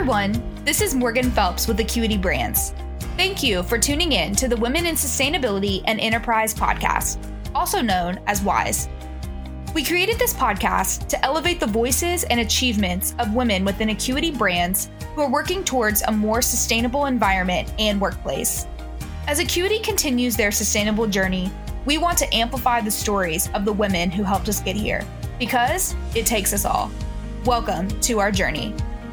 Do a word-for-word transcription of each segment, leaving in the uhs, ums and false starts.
everyone, this is Morgan Phelps with Acuity Brands. Thank you for tuning in to the Women in Sustainability and Enterprise podcast, also known as WISE. We created this podcast to elevate the voices and achievements of women within Acuity Brands who are working towards a more sustainable environment and workplace. As Acuity continues their sustainable journey, we want to amplify the stories of the women who helped us get here, because it takes us all. Welcome to our journey.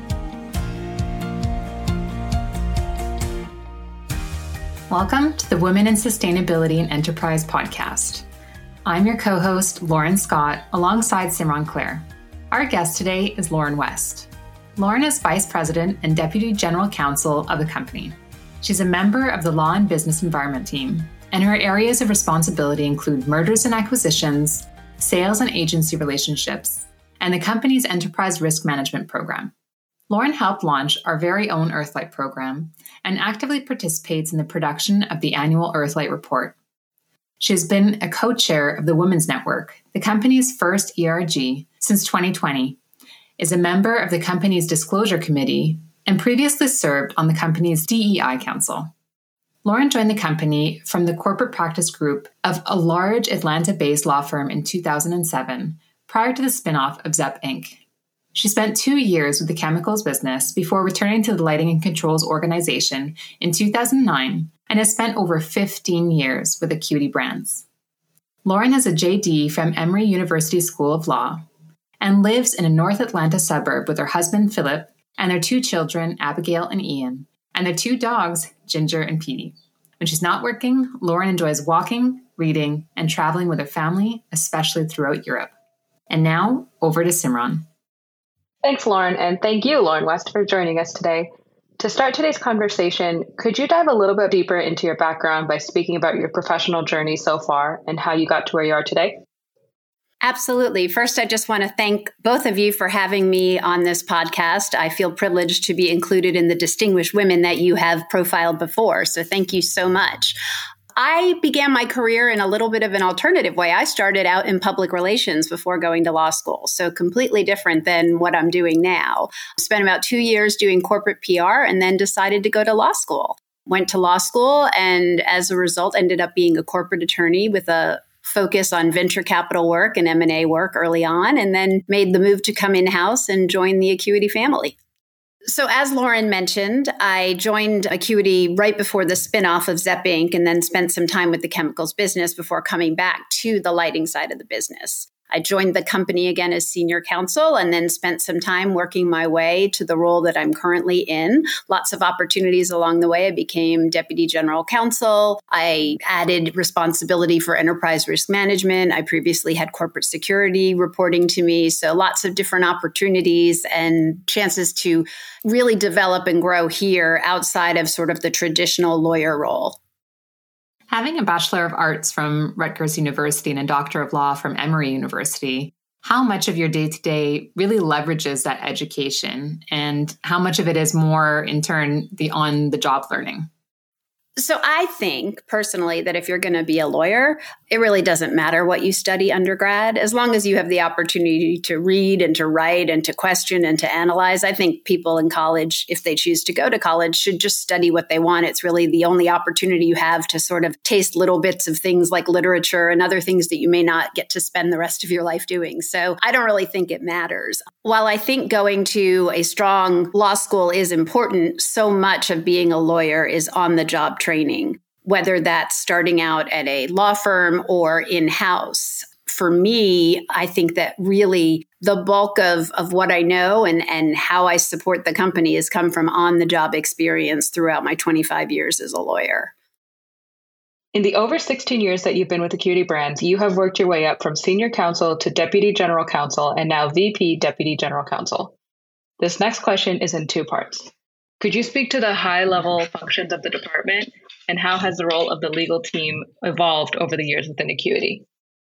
Welcome to the Women in Sustainability and Enterprise podcast. I'm your co-host, Lauren Scott, alongside Simran Claire. Our guest today is Lauren West. Lauren is Vice President and Deputy General Counsel of the company. She's a member of the Law and Business Environment team, and her areas of responsibility include mergers and acquisitions, sales and agency relationships, and the company's enterprise risk management program. Lauren helped launch our very own Earthlight program and actively participates in the production of the annual Earthlight report. She has been a co-chair of the Women's Network, the company's first E R G, since twenty twenty, is a member of the company's Disclosure Committee, and previously served on the company's D E I Council. Lauren joined the company from the corporate practice group of a large Atlanta-based law firm in two thousand seven, prior to the spinoff of Zepp Incorporated. She spent two years with the chemicals business before returning to the Lighting and Controls organization in two thousand nine, and has spent over fifteen years with Acuity Brands. Lauren has a J D from Emory University School of Law and lives in a North Atlanta suburb with her husband, Philip, and their two children, Abigail and Ian, and their two dogs, Ginger and Petey. When she's not working, Lauren enjoys walking, reading, and traveling with her family, especially throughout Europe. And now, over to Simran. Thanks, Lauren, and thank you, Lauren West, for joining us today. To start today's conversation, could you dive a little bit deeper into your background by speaking about your professional journey so far and how you got to where you are today? Absolutely. First, I just want to thank both of you for having me on this podcast. I feel privileged to be included in the distinguished women that you have profiled before. So thank you so much. I began my career in a little bit of an alternative way. I started out in public relations before going to law school, so completely different than what I'm doing now. Spent about two years doing corporate P R and then decided to go to law school. Went to law school and as a result ended up being a corporate attorney with a focus on venture capital work and M and A work early on, and then made the move to come in-house and join the Acuity family. So as Lauren mentioned, I joined Acuity right before the spinoff of Zepp Incorporated and then spent some time with the chemicals business before coming back to the lighting side of the business. I joined the company again as senior counsel and then spent some time working my way to the role that I'm currently in. Lots of opportunities along the way. I became deputy general counsel. I added responsibility for enterprise risk management. I previously had corporate security reporting to me. So lots of different opportunities and chances to really develop and grow here outside of sort of the traditional lawyer role. Having a Bachelor of Arts from Rutgers University and a Doctor of Law from Emory University, how much of your day-to-day really leverages that education, and how much of it is more, in turn, the on-the-job learning? So I think personally that if you're going to be a lawyer, it really doesn't matter what you study undergrad, as long as you have the opportunity to read and to write and to question and to analyze. I think people in college, if they choose to go to college, should just study what they want. It's really the only opportunity you have to sort of taste little bits of things like literature and other things that you may not get to spend the rest of your life doing. So I don't really think it matters. While I think going to a strong law school is important, so much of being a lawyer is on the job training, whether that's starting out at a law firm or in-house. For me, I think that really the bulk of, of what I know and, and how I support the company has come from on-the-job experience throughout my twenty-five years as a lawyer. In the over sixteen years that you've been with Acuity Brands, you have worked your way up from senior counsel to deputy general counsel and now V P deputy general counsel. This next question is in two parts. Could you speak to the high-level functions of the department and how has the role of the legal team evolved over the years within Acuity?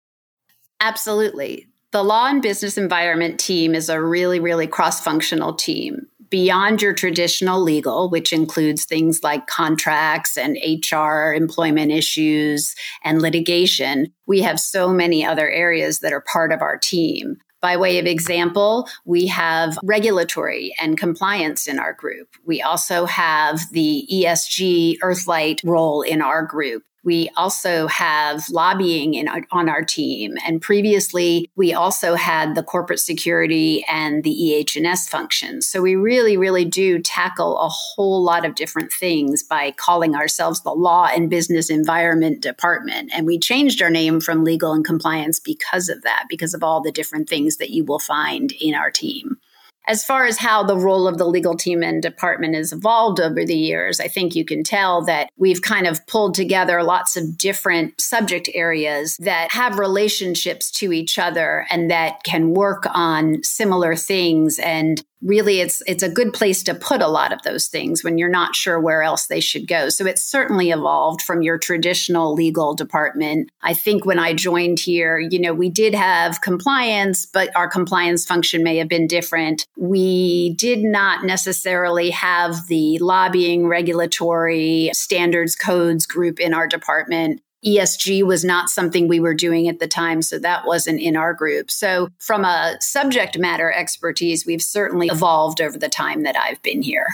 Absolutely. The Law and Business Environment team is a really, really cross-functional team. Beyond your traditional legal, which includes things like contracts and H R, employment issues, and litigation, we have so many other areas that are part of our team. By way of example, we have regulatory and compliance in our group. We also have the E S G Earthlight role in our group. We also have lobbying in our, on our team. And previously, we also had the corporate security and the E H and S functions. So we really, really do tackle a whole lot of different things by calling ourselves the Law and Business Environment Department. And we changed our name from Legal and Compliance because of that, because of all the different things that you will find in our team. As far as how the role of the legal team and department has evolved over the years, I think you can tell that we've kind of pulled together lots of different subject areas that have relationships to each other and that can work on similar things. And really, it's it's a good place to put a lot of those things when you're not sure where else they should go. So it's certainly evolved from your traditional legal department. I think when I joined here, you know, we did have compliance, but our compliance function may have been different. We did not necessarily have the lobbying, regulatory, standards, codes group in our department. E S G was not something we were doing at the time, so that wasn't in our group. So from a subject matter expertise, we've certainly evolved over the time that I've been here.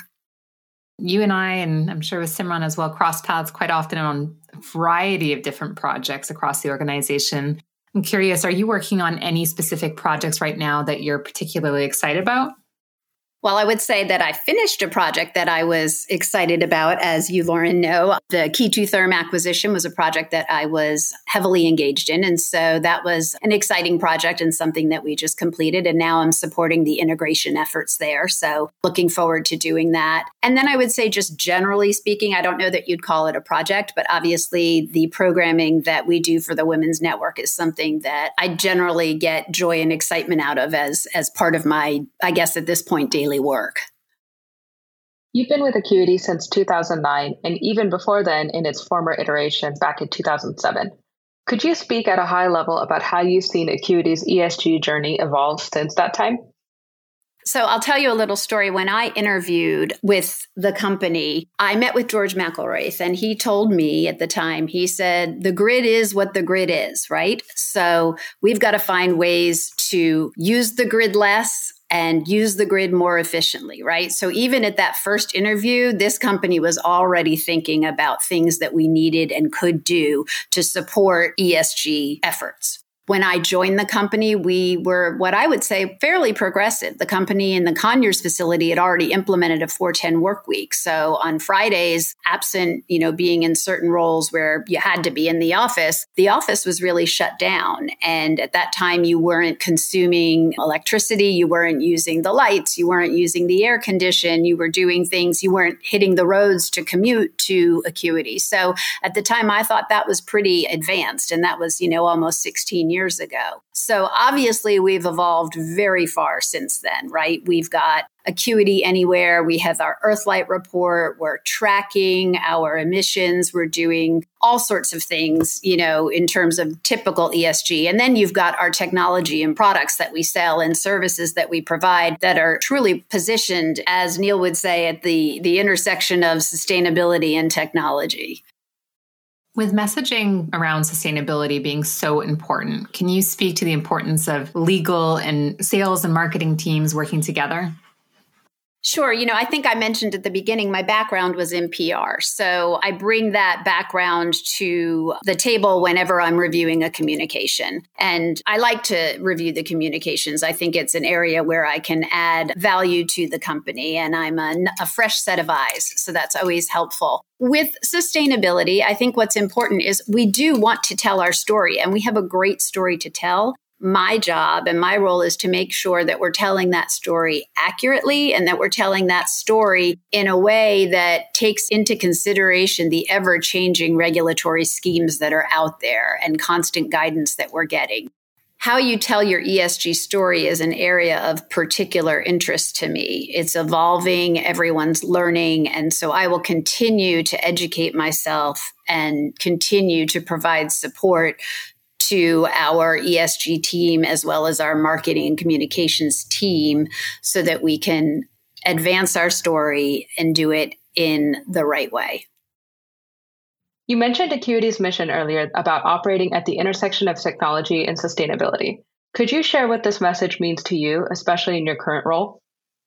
You and I, and I'm sure with Simran as well, cross paths quite often on a variety of different projects across the organization. I'm curious, are you working on any specific projects right now that you're particularly excited about? Well, I would say that I finished a project that I was excited about. As you, Lauren, know, the Key two Therm acquisition was a project that I was heavily engaged in. And so that was an exciting project and something that we just completed. And now I'm supporting the integration efforts there. So looking forward to doing that. And then I would say, just generally speaking, I don't know that you'd call it a project, but obviously the programming that we do for the Women's Network is something that I generally get joy and excitement out of as, as part of my, I guess at this point, daily work. You've been with Acuity since two thousand nine, and even before then in its former iteration back in two thousand seven. Could you speak at a high level about how you've seen Acuity's E S G journey evolve since that time? So I'll tell you a little story. When I interviewed with the company, I met with George McElraith, and he told me at the time, he said, the grid is what the grid is, right? So we've got to find ways to use the grid less and use the grid more efficiently, right? So even at that first interview, this company was already thinking about things that we needed and could do to support E S G efforts. When I joined the company, we were what I would say fairly progressive. The company in the Conyers facility had already implemented a four ten work week. So on Fridays, absent, you know, being in certain roles where you had to be in the office, the office was really shut down. And at that time, you weren't consuming electricity, you weren't using the lights, you weren't using the air condition, you were doing things, you weren't hitting the roads to commute to Acuity. So at the time, I thought that was pretty advanced. And that was, you know, almost sixteen years years ago. So obviously we've evolved very far since then, right? We've got Acuity Anywhere. We have our Earthlight report. We're tracking our emissions. We're doing all sorts of things, you know, in terms of typical E S G. And then you've got our technology and products that we sell and services that we provide that are truly positioned, as Neil would say, at the, the intersection of sustainability and technology. With messaging around sustainability being so important, can you speak to the importance of legal and sales and marketing teams working together? Sure. You know, I think I mentioned at the beginning, my background was in P R. So I bring that background to the table whenever I'm reviewing a communication. And I like to review the communications. I think it's an area where I can add value to the company, and I'm a, a fresh set of eyes. So that's always helpful. With sustainability, I think what's important is we do want to tell our story, and we have a great story to tell. My job and my role is to make sure that we're telling that story accurately and that we're telling that story in a way that takes into consideration the ever-changing regulatory schemes that are out there and constant guidance that we're getting. How you tell your E S G story is an area of particular interest to me. It's evolving, everyone's learning, and so I will continue to educate myself and continue to provide support to our E S G team as well as our marketing and communications team so that we can advance our story and do it in the right way. You mentioned Acuity's mission earlier about operating at the intersection of technology and sustainability. Could you share what this message means to you, especially in your current role?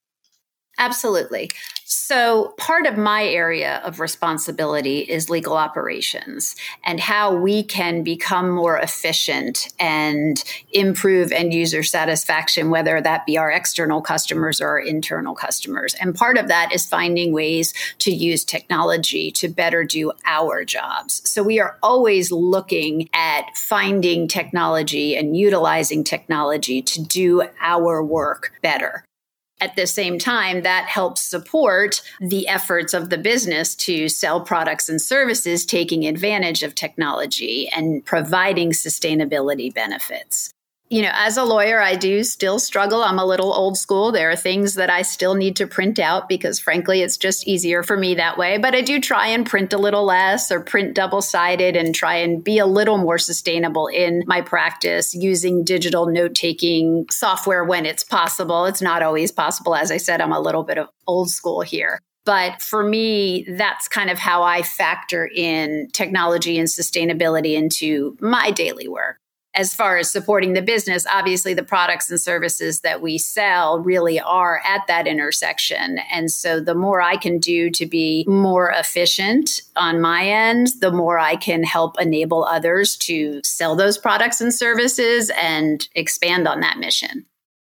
Absolutely. So part of my area of responsibility is legal operations and how we can become more efficient and improve end user satisfaction, whether that be our external customers or our internal customers. And part of that is finding ways to use technology to better do our jobs. So we are always looking at finding technology and utilizing technology to do our work better. At the same time, that helps support the efforts of the business to sell products and services, taking advantage of technology and providing sustainability benefits. You know, as a lawyer, I do still struggle. I'm a little old school. There are things that I still need to print out because, frankly, it's just easier for me that way. But I do try and print a little less or print double-sided and try and be a little more sustainable in my practice using digital note-taking software when it's possible. It's not always possible. As I said, I'm a little bit of old school here. But for me, that's kind of how I factor in technology and sustainability into my daily work. As far as supporting the business, obviously the products and services that we sell really are at that intersection. And so the more I can do to be more efficient on my end, the more I can help enable others to sell those products and services and expand on that mission.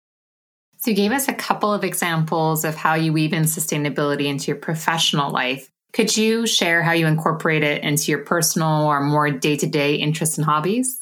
So you gave us a couple of examples of how you weave in sustainability into your professional life. Could you share how you incorporate it into your personal or more day-to-day interests and hobbies?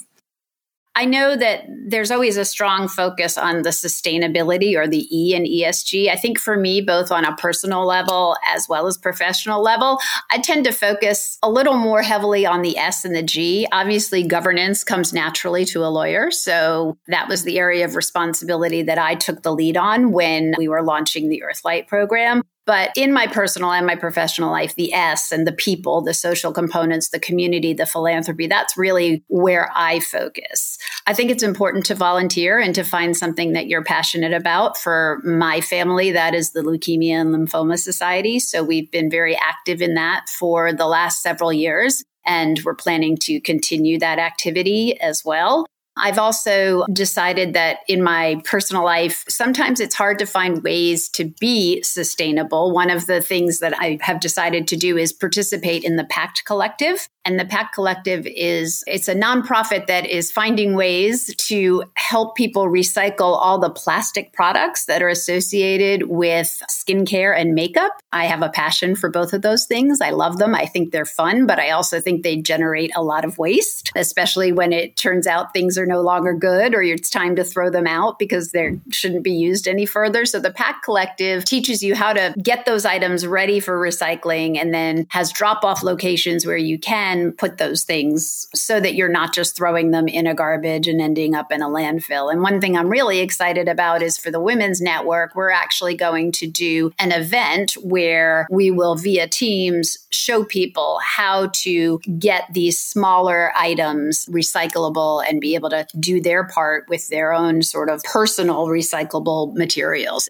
I know that there's always a strong focus on the sustainability or the E in E S G. I think for me, both on a personal level as well as professional level, I tend to focus a little more heavily on the S and the G. Obviously, governance comes naturally to a lawyer. So that was the area of responsibility that I took the lead on when we were launching the Earthlight program. But in my personal and my professional life, the S and the people, the social components, the community, the philanthropy, that's really where I focus. I think it's important to volunteer and to find something that you're passionate about. For my family, that is the Leukemia and Lymphoma Society. So we've been very active in that for the last several years, and we're planning to continue that activity as well. I've also decided that in my personal life, sometimes it's hard to find ways to be sustainable. One of the things that I have decided to do is participate in the PACT Collective. And the PACT Collective is, it's a nonprofit that is finding ways to help people recycle all the plastic products that are associated with skincare and makeup. I have a passion for both of those things. I love them. I think they're fun, but I also think they generate a lot of waste, especially when it turns out things are no longer good or it's time to throw them out because they shouldn't be used any further. So the PACT Collective teaches you how to get those items ready for recycling and then has drop-off locations where you can put those things so that you're not just throwing them in a garbage and ending up in a landfill. And one thing I'm really excited about is for the Women's Network, we're actually going to do an event where we will, via Teams, show people how to get these smaller items recyclable and be able to do their part with their own sort of personal recyclable materials.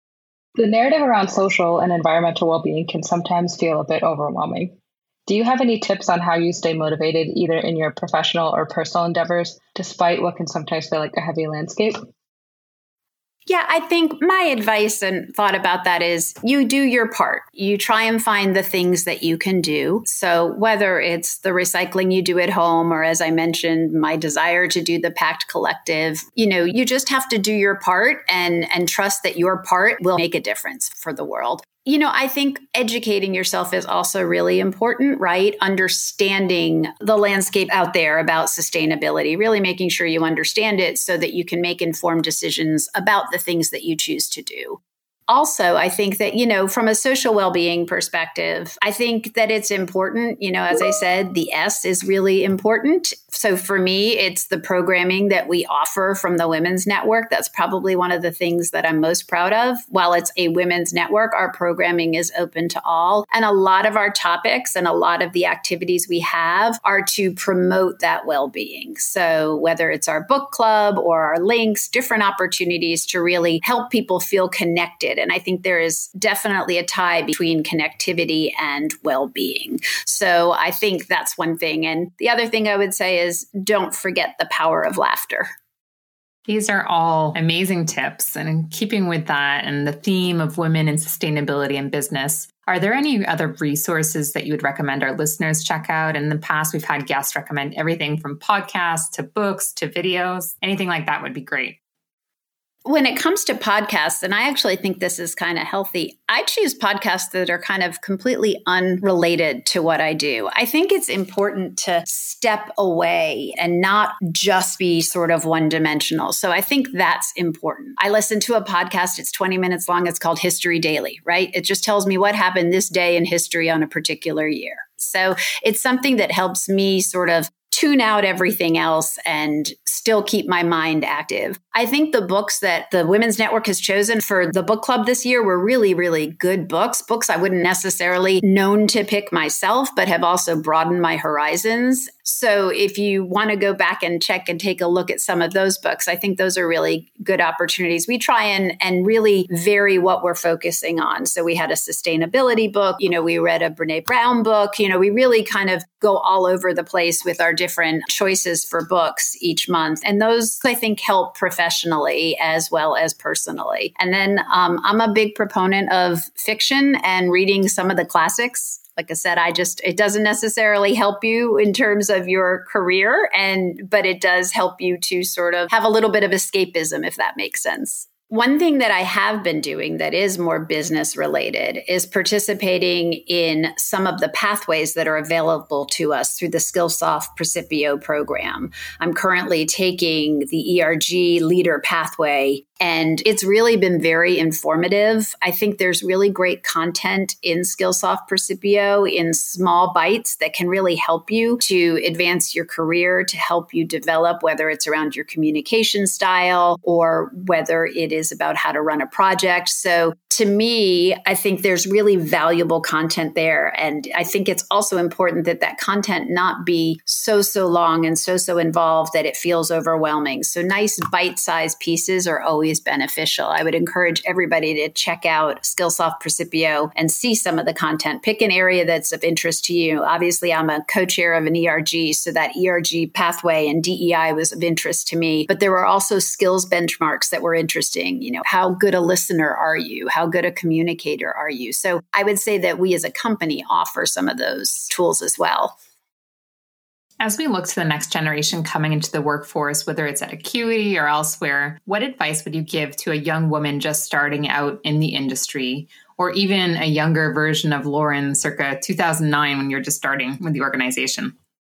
The narrative around social and environmental well-being can sometimes feel a bit overwhelming. Do you have any tips on how you stay motivated either in your professional or personal endeavors, despite what can sometimes feel like a heavy landscape? Yeah, I think my advice and thought about that is you do your part. You try and find the things that you can do. So whether it's the recycling you do at home, or as I mentioned, my desire to do the PACT Collective, you know, you just have to do your part and, and trust that your part will make a difference for the world. You know, I think educating yourself is also really important, right? Understanding the landscape out there about sustainability, really making sure you understand it so that you can make informed decisions about the things that you choose to do. Also, I think that, you know, from a social well-being perspective, I think that it's important, you know, as I said, the S is really important. So for me, it's the programming that we offer from the Women's Network. That's probably one of the things that I'm most proud of. While it's a women's network, our programming is open to all. And a lot of our topics and a lot of the activities we have are to promote that well-being. So whether it's our book club or our links, different opportunities to really help people feel connected. And I think there is definitely a tie between connectivity and well-being. So I think that's one thing. And the other thing I would say is don't forget the power of laughter. These are all amazing tips. And in keeping with that and the theme of women in sustainability and business, are there any other resources that you would recommend our listeners check out? In the past, we've had guests recommend everything from podcasts to books to videos. Anything like that would be great. When it comes to podcasts, and I actually think this is kind of healthy, I choose podcasts that are kind of completely unrelated to what I do. I think it's important to step away and not just be sort of one dimensional. So I think that's important. I listen to a podcast, it's twenty minutes long. It's called History Daily, right? It just tells me what happened this day in history on a particular year. So it's something that helps me sort of tune out everything else and still keep my mind active. I think the books that the Women's Network has chosen for the book club this year were really, really good books, books I wouldn't necessarily known to pick myself, but have also broadened my horizons. So if you want to go back and check and take a look at some of those books, I think those are really good opportunities. We try and, and really vary what we're focusing on. So we had a sustainability book, you know, we read a Brene Brown book, you know, we really kind of go all over the place with our different choices for books each month. And those, I think, help professionally as well as personally. And then um, I'm a big proponent of fiction and reading some of the classics. Like I said, I just, it doesn't necessarily help you in terms of your career, and but it does help you to sort of have a little bit of escapism, if that makes sense. One thing that I have been doing that is more business related is participating in some of the pathways that are available to us through the Skillsoft Precipio program. I'm currently taking the E R G Leader Pathway, and it's really been very informative. I think there's really great content in Skillsoft Precipio in small bites that can really help you to advance your career, to help you develop, whether it's around your communication style or whether it is about how to run a project. So to me, I think there's really valuable content there. And I think it's also important that that content not be so, so long and so, so involved that it feels overwhelming. So nice bite-sized pieces are always beneficial. I would encourage everybody to check out Skillsoft Precipio and see some of the content. Pick an area that's of interest to you. Obviously, I'm a co-chair of an E R G, so that E R G pathway and D E I was of interest to me. But there were also skills benchmarks that were interesting. You know, how good a listener are you? How good a communicator are you? So I would say that we as a company offer some of those tools as well. As we look to the next generation coming into the workforce, whether it's at Acuity or elsewhere, what advice would you give to a young woman just starting out in the industry, or even a younger version of Lauren circa two thousand nine when you're just starting with the organization?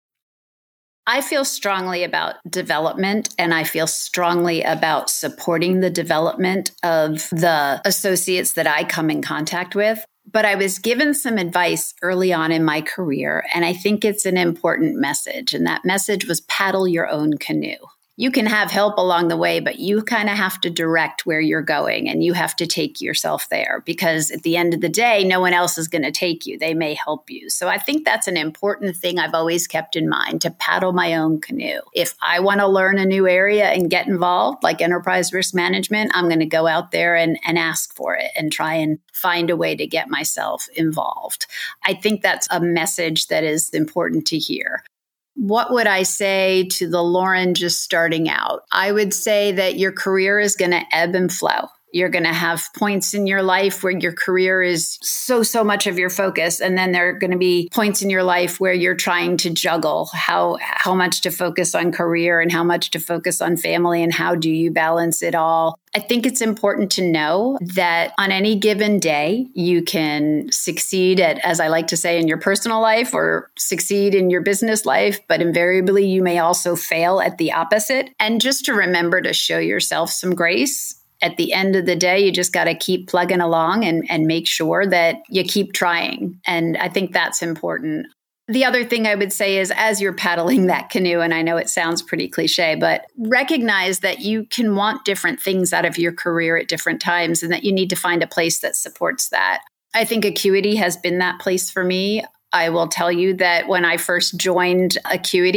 I feel strongly about development, and I feel strongly about supporting the development of the associates that I come in contact with. But I was given some advice early on in my career, and I think it's an important message. And that message was paddle your own canoe. You can have help along the way, but you kind of have to direct where you're going, and you have to take yourself there, because at the end of the day, no one else is going to take you. They may help you. So I think that's an important thing I've always kept in mind, to paddle my own canoe. If I want to learn a new area and get involved, like enterprise risk management, I'm going to go out there and, and ask for it and try and find a way to get myself involved. I think that's a message that is important to hear. What would I say to the Lauren just starting out? I would say that your career is going to ebb and flow. You're going to have points in your life where your career is so, so much of your focus. And then there are going to be points in your life where you're trying to juggle how, how much to focus on career and how much to focus on family, and how do you balance it all. I think it's important to know that on any given day, you can succeed at, as I like to say, in your personal life, or succeed in your business life, but invariably you may also fail at the opposite. And just to remember to show yourself some grace. At the end of the day, you just got to keep plugging along and, and make sure that you keep trying. And I think that's important. The other thing I would say is, as you're paddling that canoe, and I know it sounds pretty cliche, but recognize that you can want different things out of your career at different times, and that you need to find a place that supports that. I think Acuity has been that place for me. I will tell you that when I first joined Acuity,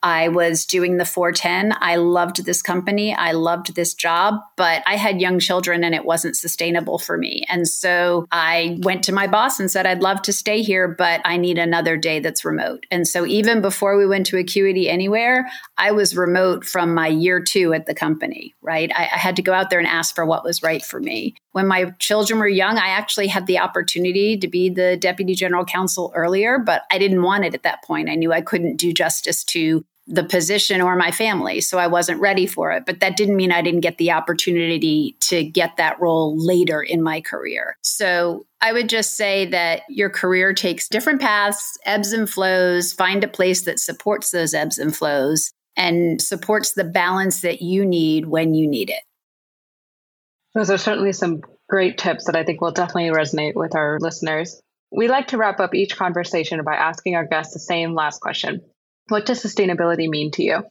I was doing the four ten. I loved this company. I loved this job, but I had young children and it wasn't sustainable for me. And so I went to my boss and said, I'd love to stay here, but I need another day that's remote. And so even before we went to Acuity Anywhere, I was remote from my year two at the company, right? I, I had to go out there and ask for what was right for me. When my children were young, I actually had the opportunity to be the deputy general counsel earlier, but I didn't want it at that point. I knew I couldn't do justice to the position or my family, so I wasn't ready for it. But that didn't mean I didn't get the opportunity to get that role later in my career. So I would just say that your career takes different paths, ebbs and flows. Find a place that supports those ebbs and flows and supports the balance that you need when you need it. Those are certainly some great tips that I think will definitely resonate with our listeners. We like to wrap up each conversation by asking our guests the same last question. What does sustainability mean to you?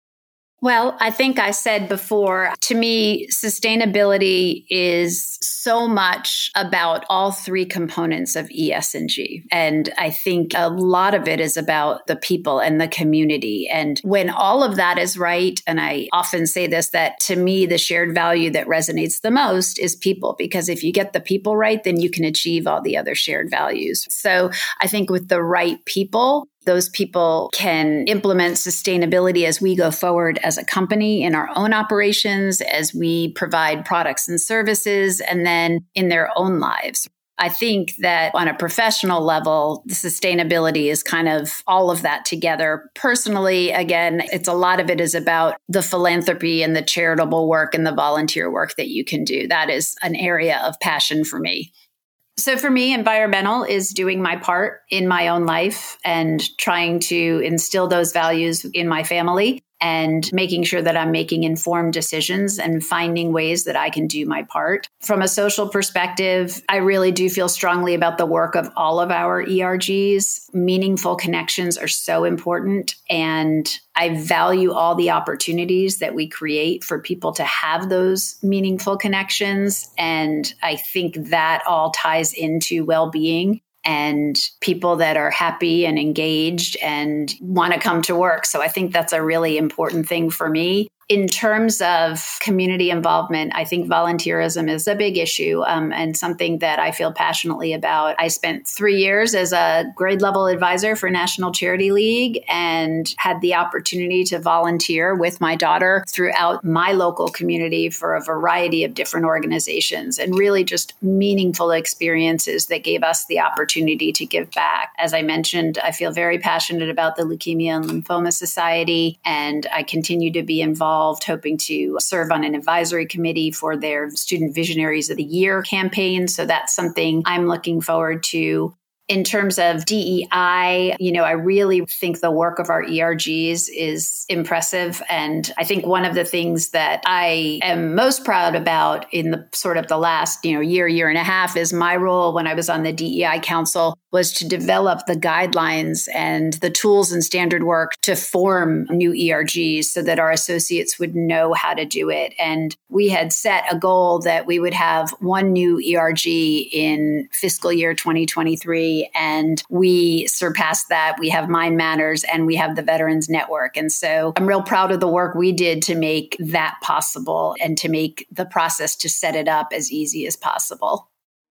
Well, I think I said before, to me, sustainability is so much about all three components of E S G. And I think a lot of it is about the people and the community. And when all of that is right, and I often say this, that to me, the shared value that resonates the most is people, because if you get the people right, then you can achieve all the other shared values. So I think with the right people, those people can implement sustainability as we go forward as a company in our own operations, as we provide products and services, and then in their own lives. I think that on a professional level, the sustainability is kind of all of that together. Personally, again, it's a lot of it is about the philanthropy and the charitable work and the volunteer work that you can do. That is an area of passion for me. So for me, environmental is doing my part in my own life and trying to instill those values in my family and making sure that I'm making informed decisions and finding ways that I can do my part. From a social perspective, I really do feel strongly about the work of all of our E R Gs. Meaningful connections are so important, and I value all the opportunities that we create for people to have those meaningful connections. And I think that all ties into well-being and people that are happy and engaged and want to come to work. So I think that's a really important thing for me. In terms of community involvement, I think volunteerism is a big issue um, and something that I feel passionately about. I spent three years as a grade level advisor for National Charity League and had the opportunity to volunteer with my daughter throughout my local community for a variety of different organizations, and really just meaningful experiences that gave us the opportunity to give back. As I mentioned, I feel very passionate about the Leukemia and Lymphoma Society, and I continue to be involved hoping to serve on an advisory committee for their Student Visionaries of the Year campaign. So that's something I'm looking forward to. In terms of D E I, you know, I really think the work of our E R Gs is impressive. And I think one of the things that I am most proud about in the sort of the last, you know, year, year and a half is my role when I was on the D E I Council was to develop the guidelines and the tools and standard work to form new E R Gs so that our associates would know how to do it. And we had set a goal that we would have one new E R G in fiscal year twenty twenty-three. And we surpassed that. We have Mind Matters and we have the Veterans Network. And so I'm real proud of the work we did to make that possible and to make the process to set it up as easy as possible.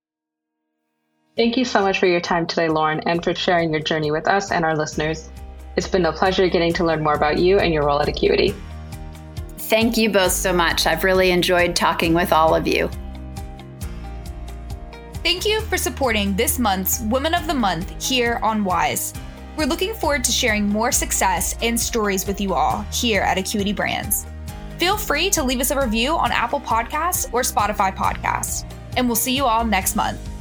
Thank you so much for your time today, Lauren, and for sharing your journey with us and our listeners. It's been a pleasure getting to learn more about you and your role at Acuity. Thank you both so much. I've really enjoyed talking with all of you. Thank you for supporting this month's Women of the Month here on Wise. We're looking forward to sharing more success and stories with you all here at Acuity Brands. Feel free to leave us a review on Apple Podcasts or Spotify Podcasts, and we'll see you all next month.